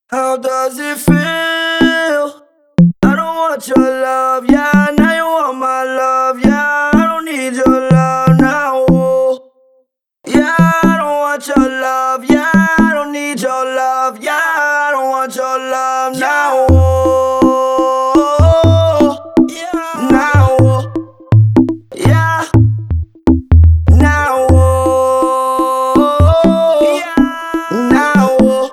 How does it feel? I don't want your love, yeah. Now you want my love, yeah. I don't need your love now. Yeah, I don't want your love, yeah. I don't need your love, yeah. I don't want your love now. Yeah, now. Yeah, now. Yeah, now.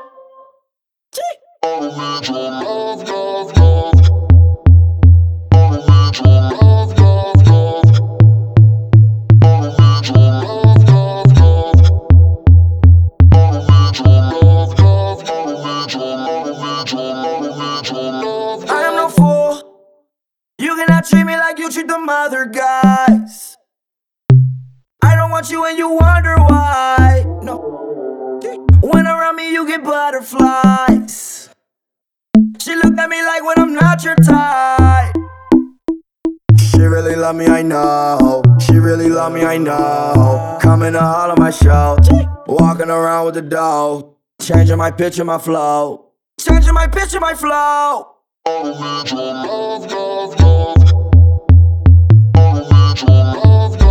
I am no fool. You cannot treat me like you treat them other guys. I don't want you and you wonder why. No. When around me you get butterflies. She looked at me like when I'm not your type. She really love me, I know. She really love me, I know. Coming to all of my show. Walking around with the dough. Changing my pitch and my flow. Changing my pitch and my flow. I don't need your love, love, love. I don't need your love,